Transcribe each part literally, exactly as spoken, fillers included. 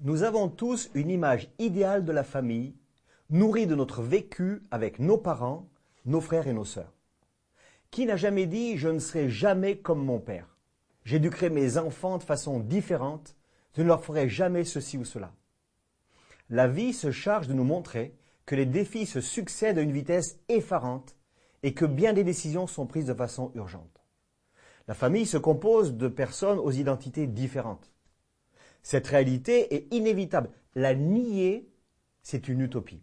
Nous avons tous une image idéale de la famille, nourrie de notre vécu avec nos parents, nos frères et nos sœurs. Qui n'a jamais dit « je ne serai jamais comme mon père ». J'éduquerai mes enfants de façon différente, je ne leur ferai jamais ceci ou cela. La vie se charge de nous montrer que les défis se succèdent à une vitesse effarante et que bien des décisions sont prises de façon urgente. La famille se compose de personnes aux identités différentes. Cette réalité est inévitable. La nier, c'est une utopie.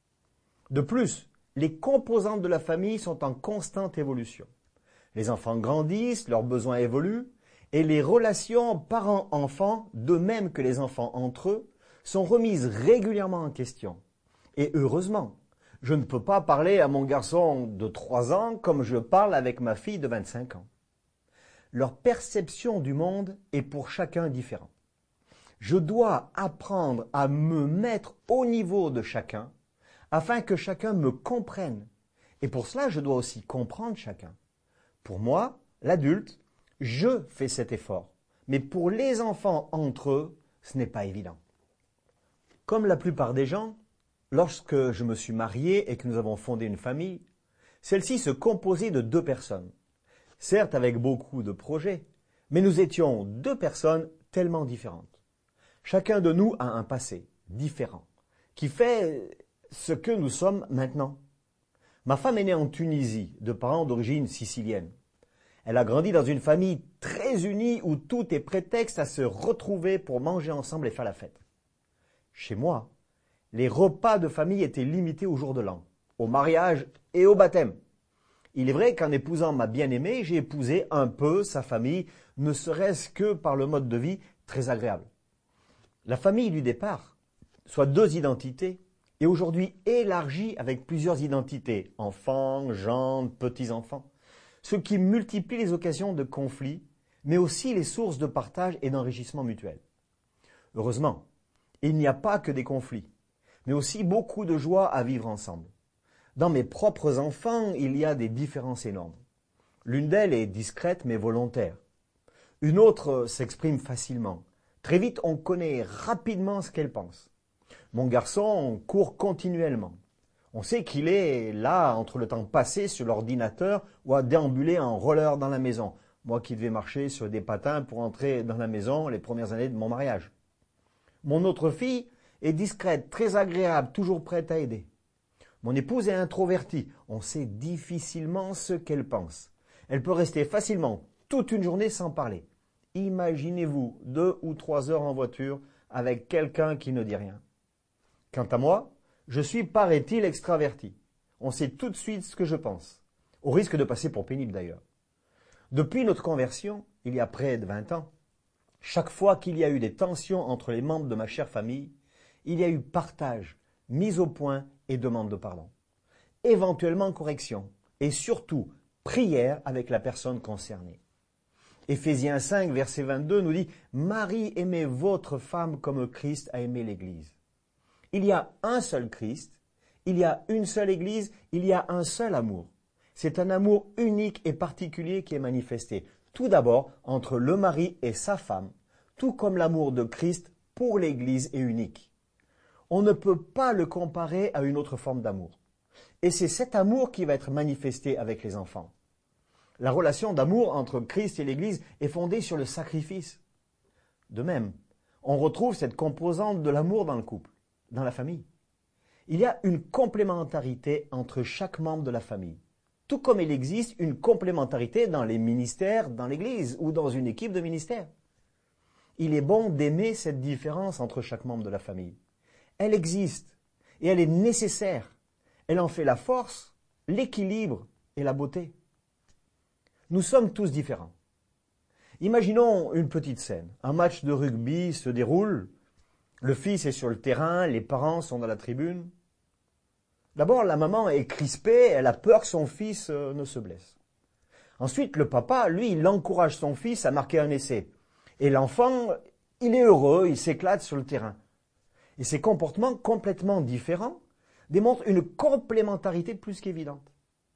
De plus, les composantes de la famille sont en constante évolution. Les enfants grandissent, leurs besoins évoluent, et les relations parents-enfants, de même que les enfants entre eux, sont remises régulièrement en question. Et heureusement, je ne peux pas parler à mon garçon de trois ans comme je parle avec ma fille de vingt-cinq ans. Leur perception du monde est pour chacun différente. Je dois apprendre à me mettre au niveau de chacun afin que chacun me comprenne. Et pour cela, je dois aussi comprendre chacun. Pour moi, l'adulte, je fais cet effort. Mais pour les enfants entre eux, ce n'est pas évident. Comme la plupart des gens, lorsque je me suis marié et que nous avons fondé une famille, celle-ci se composait de deux personnes. Certes avec beaucoup de projets, mais nous étions deux personnes tellement différentes. Chacun de nous a un passé différent, qui fait ce que nous sommes maintenant. Ma femme est née en Tunisie, de parents d'origine sicilienne. Elle a grandi dans une famille très unie où tout est prétexte à se retrouver pour manger ensemble et faire la fête. Chez moi, les repas de famille étaient limités au jour de l'an, au mariage et au baptême. Il est vrai qu'en épousant ma bien-aimée, j'ai épousé un peu sa famille, ne serait-ce que par le mode de vie très agréable. La famille du départ, soit deux identités, est aujourd'hui élargie avec plusieurs identités, enfants, gendres, petits-enfants, ce qui multiplie les occasions de conflits, mais aussi les sources de partage et d'enrichissement mutuel. Heureusement, il n'y a pas que des conflits, mais aussi beaucoup de joie à vivre ensemble. Dans mes propres enfants, il y a des différences énormes. L'une d'elles est discrète mais volontaire. Une autre s'exprime facilement. Très vite, on connaît rapidement ce qu'elle pense. Mon garçon court continuellement. On sait qu'il est là entre le temps passé sur l'ordinateur ou à déambuler en roller dans la maison. Moi qui devais marcher sur des patins pour entrer dans la maison les premières années de mon mariage. Mon autre fille est discrète, très agréable, toujours prête à aider. Mon épouse est introvertie. On sait difficilement ce qu'elle pense. Elle peut rester facilement toute une journée sans parler. Imaginez-vous deux ou trois heures en voiture avec quelqu'un qui ne dit rien. Quant à moi, je suis, paraît-il, extraverti. On sait tout de suite ce que je pense, au risque de passer pour pénible d'ailleurs. Depuis notre conversion, il y a près de vingt ans, chaque fois qu'il y a eu des tensions entre les membres de ma chère famille, il y a eu partage, mise au point et demande de pardon. Éventuellement correction et surtout prière avec la personne concernée. Éphésiens cinq, verset vingt-deux nous dit « Marie, aimez votre femme comme Christ a aimé l'Église ». Il y a un seul Christ, il y a une seule Église, il y a un seul amour. C'est un amour unique et particulier qui est manifesté, tout d'abord entre le mari et sa femme, tout comme l'amour de Christ pour l'Église est unique. On ne peut pas le comparer à une autre forme d'amour. Et c'est cet amour qui va être manifesté avec les enfants. La relation d'amour entre Christ et l'Église est fondée sur le sacrifice. De même, on retrouve cette composante de l'amour dans le couple, dans la famille. Il y a une complémentarité entre chaque membre de la famille, tout comme il existe une complémentarité dans les ministères, dans l'Église ou dans une équipe de ministère. Il est bon d'aimer cette différence entre chaque membre de la famille. Elle existe et elle est nécessaire. Elle en fait la force, l'équilibre et la beauté. Nous sommes tous différents. Imaginons une petite scène. Un match de rugby se déroule. Le fils est sur le terrain, les parents sont dans la tribune. D'abord, la maman est crispée, elle a peur que son fils ne se blesse. Ensuite, le papa, lui, il encourage son fils à marquer un essai. Et l'enfant, il est heureux, il s'éclate sur le terrain. Et ces comportements complètement différents démontrent une complémentarité plus qu'évidente.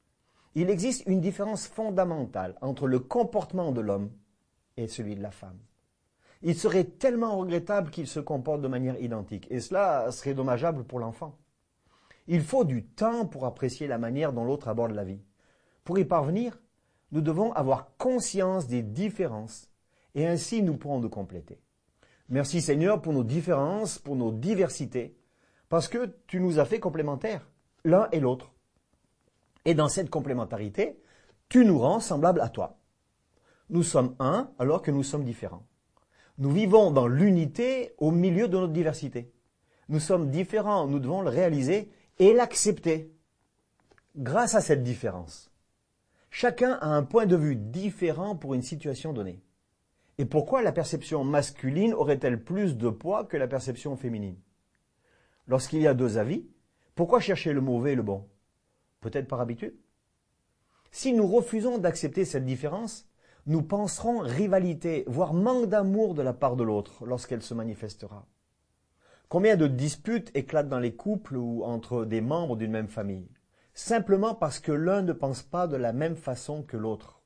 Il existe une différence fondamentale entre le comportement de l'homme et celui de la femme. Il serait tellement regrettable qu'ils se comportent de manière identique. Et cela serait dommageable pour l'enfant. Il faut du temps pour apprécier la manière dont l'autre aborde la vie. Pour y parvenir, nous devons avoir conscience des différences et ainsi nous pourrons nous compléter. Merci Seigneur pour nos différences, pour nos diversités, parce que tu nous as fait complémentaires, l'un et l'autre. Et dans cette complémentarité, tu nous rends semblables à toi. Nous sommes un alors que nous sommes différents. Nous vivons dans l'unité au milieu de notre diversité. Nous sommes différents, nous devons le réaliser et l'accepter. Grâce à cette différence, chacun a un point de vue différent pour une situation donnée. Et pourquoi la perception masculine aurait-elle plus de poids que la perception féminine? Lorsqu'il y a deux avis, pourquoi chercher le mauvais et le bon? Peut-être par habitude? Si nous refusons d'accepter cette différence, nous penserons rivalité, voire manque d'amour de la part de l'autre lorsqu'elle se manifestera. Combien de disputes éclatent dans les couples ou entre des membres d'une même famille, simplement parce que l'un ne pense pas de la même façon que l'autre.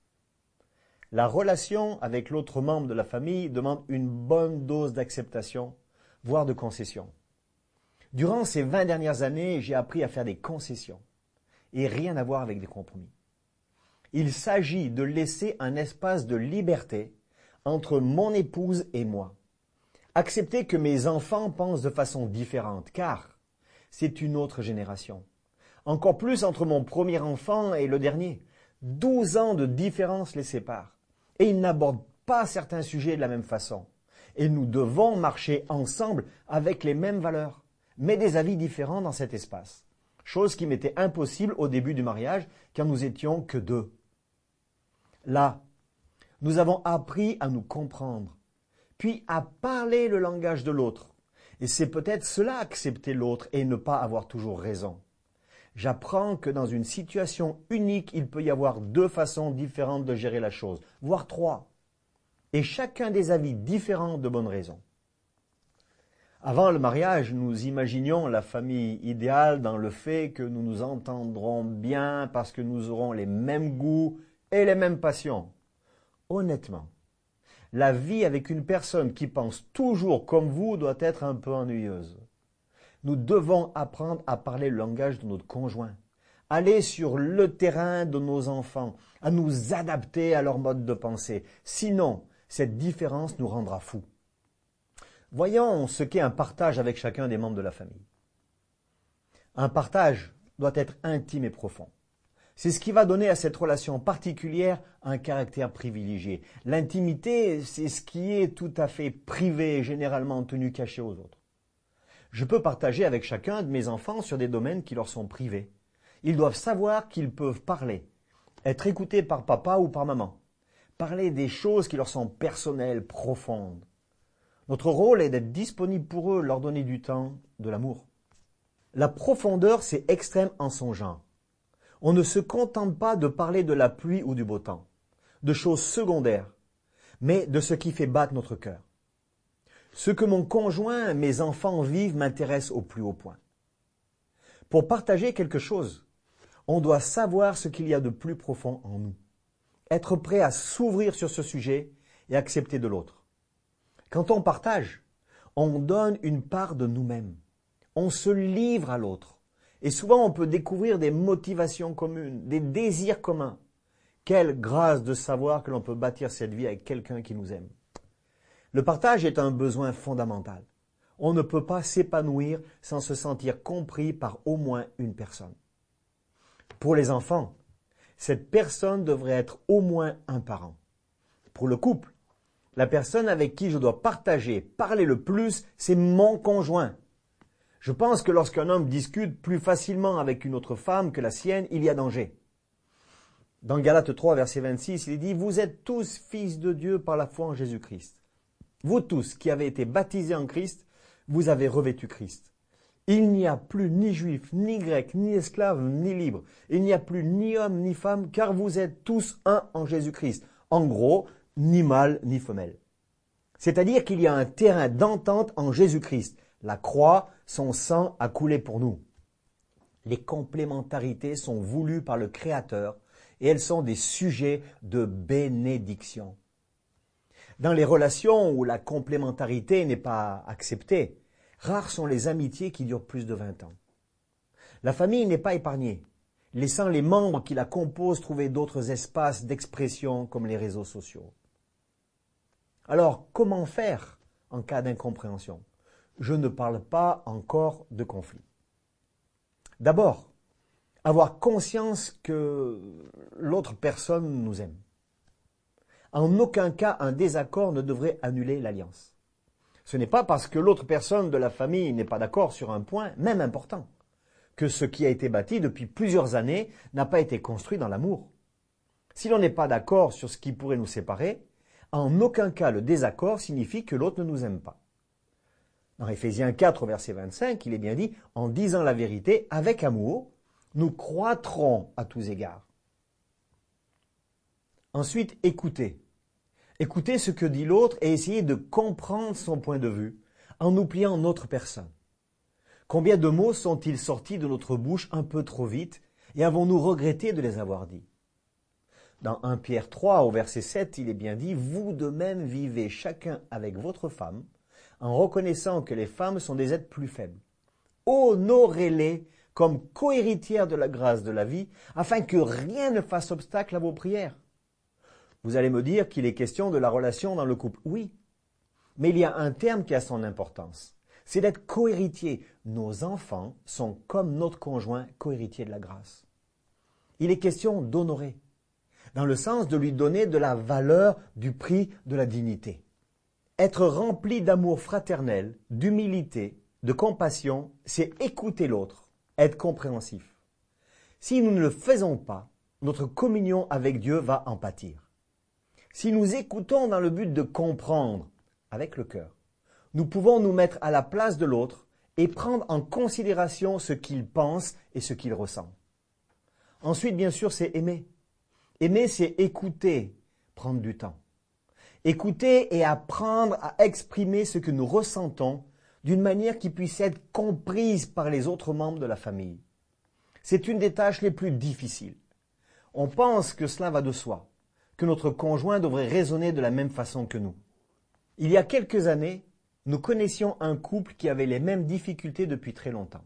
La relation avec l'autre membre de la famille demande une bonne dose d'acceptation, voire de concession. Durant ces vingt dernières années, j'ai appris à faire des concessions et rien à voir avec des compromis. Il s'agit de laisser un espace de liberté entre mon épouse et moi. Accepter que mes enfants pensent de façon différente, car c'est une autre génération. Encore plus entre mon premier enfant et le dernier. douze ans de différence les séparent. Et ils n'abordent pas certains sujets de la même façon. Et nous devons marcher ensemble avec les mêmes valeurs, mais des avis différents dans cet espace. Chose qui m'était impossible au début du mariage, car nous étions que deux. Là, nous avons appris à nous comprendre, puis à parler le langage de l'autre. Et c'est peut-être cela, accepter l'autre et ne pas avoir toujours raison. J'apprends que dans une situation unique, il peut y avoir deux façons différentes de gérer la chose, voire trois, et chacun des avis différents de bonnes raisons. Avant le mariage, nous imaginions la famille idéale dans le fait que nous nous entendrons bien parce que nous aurons les mêmes goûts et les mêmes passions. Honnêtement, la vie avec une personne qui pense toujours comme vous doit être un peu ennuyeuse. Nous devons apprendre à parler le langage de notre conjoint, aller sur le terrain de nos enfants, à nous adapter à leur mode de pensée. Sinon, cette différence nous rendra fous. Voyons ce qu'est un partage avec chacun des membres de la famille. Un partage doit être intime et profond. C'est ce qui va donner à cette relation particulière un caractère privilégié. L'intimité, c'est ce qui est tout à fait privé et généralement tenu caché aux autres. Je peux partager avec chacun de mes enfants sur des domaines qui leur sont privés. Ils doivent savoir qu'ils peuvent parler, être écoutés par papa ou par maman, parler des choses qui leur sont personnelles, profondes. Notre rôle est d'être disponible pour eux, leur donner du temps, de l'amour. La profondeur, c'est extrême en son genre. On ne se contente pas de parler de la pluie ou du beau temps, de choses secondaires, mais de ce qui fait battre notre cœur. Ce que mon conjoint, mes enfants vivent m'intéresse au plus haut point. Pour partager quelque chose, on doit savoir ce qu'il y a de plus profond en nous, être prêt à s'ouvrir sur ce sujet et accepter de l'autre. Quand on partage, on donne une part de nous-mêmes, on se livre à l'autre. Et souvent, on peut découvrir des motivations communes, des désirs communs. Quelle grâce de savoir que l'on peut bâtir cette vie avec quelqu'un qui nous aime. Le partage est un besoin fondamental. On ne peut pas s'épanouir sans se sentir compris par au moins une personne. Pour les enfants, cette personne devrait être au moins un parent. Pour le couple, la personne avec qui je dois partager, parler le plus, c'est mon conjoint. Je pense que lorsqu'un homme discute plus facilement avec une autre femme que la sienne, il y a danger. Dans Galates trois, verset vingt-six, il est dit « Vous êtes tous fils de Dieu par la foi en Jésus-Christ. Vous tous qui avez été baptisés en Christ, vous avez revêtu Christ. Il n'y a plus ni juif, ni grec, ni esclave, ni libre. Il n'y a plus ni homme, ni femme, car vous êtes tous un en Jésus-Christ. » En gros, ni mâle, ni femelle. C'est-à-dire qu'il y a un terrain d'entente en Jésus-Christ. La croix, son sang a coulé pour nous. Les complémentarités sont voulues par le Créateur et elles sont des sujets de bénédiction. Dans les relations où la complémentarité n'est pas acceptée, rares sont les amitiés qui durent plus de vingt ans. La famille n'est pas épargnée, laissant les membres qui la composent trouver d'autres espaces d'expression comme les réseaux sociaux. Alors, comment faire en cas d'incompréhension? Je ne parle pas encore de conflit. D'abord, avoir conscience que l'autre personne nous aime. En aucun cas, un désaccord ne devrait annuler l'alliance. Ce n'est pas parce que l'autre personne de la famille n'est pas d'accord sur un point, même important, que ce qui a été bâti depuis plusieurs années n'a pas été construit dans l'amour. Si l'on n'est pas d'accord sur ce qui pourrait nous séparer, en aucun cas le désaccord signifie que l'autre ne nous aime pas. Dans Éphésiens quatre, verset vingt-cinq, il est bien dit « En disant la vérité avec amour, nous croîtrons à tous égards. » Ensuite, écoutez. Écoutez ce que dit l'autre et essayez de comprendre son point de vue en oubliant notre personne. Combien de mots sont-ils sortis de notre bouche un peu trop vite et avons-nous regretté de les avoir dit? Dans premier Pierre trois, au verset sept, il est bien dit « Vous de même vivez chacun avec votre femme, en reconnaissant que les femmes sont des êtres plus faibles. Honorez-les comme cohéritières de la grâce de la vie, afin que rien ne fasse obstacle à vos prières. » Vous allez me dire qu'il est question de la relation dans le couple. Oui, mais il y a un terme qui a son importance. C'est d'être cohéritier. Nos enfants sont comme notre conjoint cohéritier de la grâce. Il est question d'honorer, dans le sens de lui donner de la valeur, du prix, de la dignité. Être rempli d'amour fraternel, d'humilité, de compassion, c'est écouter l'autre, être compréhensif. Si nous ne le faisons pas, notre communion avec Dieu va en pâtir. Si nous écoutons dans le but de comprendre avec le cœur, nous pouvons nous mettre à la place de l'autre et prendre en considération ce qu'il pense et ce qu'il ressent. Ensuite, bien sûr, c'est aimer. Aimer, c'est écouter, prendre du temps. Écouter et apprendre à exprimer ce que nous ressentons d'une manière qui puisse être comprise par les autres membres de la famille. C'est une des tâches les plus difficiles. On pense que cela va de soi, que notre conjoint devrait raisonner de la même façon que nous. Il y a quelques années, nous connaissions un couple qui avait les mêmes difficultés depuis très longtemps.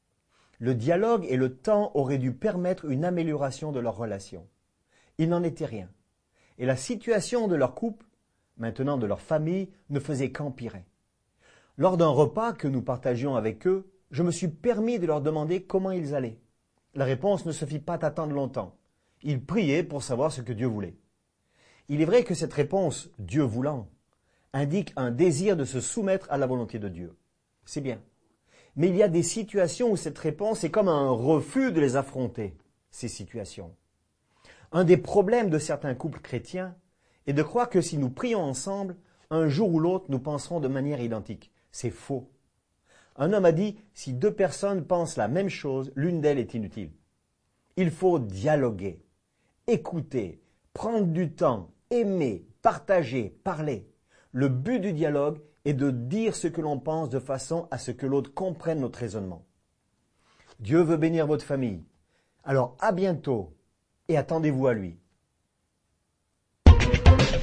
Le dialogue et le temps auraient dû permettre une amélioration de leur relation. Il n'en était rien. Et la situation de leur couple, maintenant de leur famille, ne faisait qu'empirer. Lors d'un repas que nous partagions avec eux, je me suis permis de leur demander comment ils allaient. La réponse ne se fit pas attendre longtemps. Ils priaient pour savoir ce que Dieu voulait. Il est vrai que cette réponse, Dieu voulant, indique un désir de se soumettre à la volonté de Dieu. C'est bien. Mais il y a des situations où cette réponse est comme un refus de les affronter, ces situations. Un des problèmes de certains couples chrétiens est de croire que si nous prions ensemble, un jour ou l'autre, nous penserons de manière identique. C'est faux. Un homme a dit, si deux personnes pensent la même chose, l'une d'elles est inutile. Il faut dialoguer, écouter, prendre du temps, aimer, partager, parler. Le but du dialogue est de dire ce que l'on pense de façon à ce que l'autre comprenne notre raisonnement. Dieu veut bénir votre famille. Alors à bientôt et attendez-vous à lui.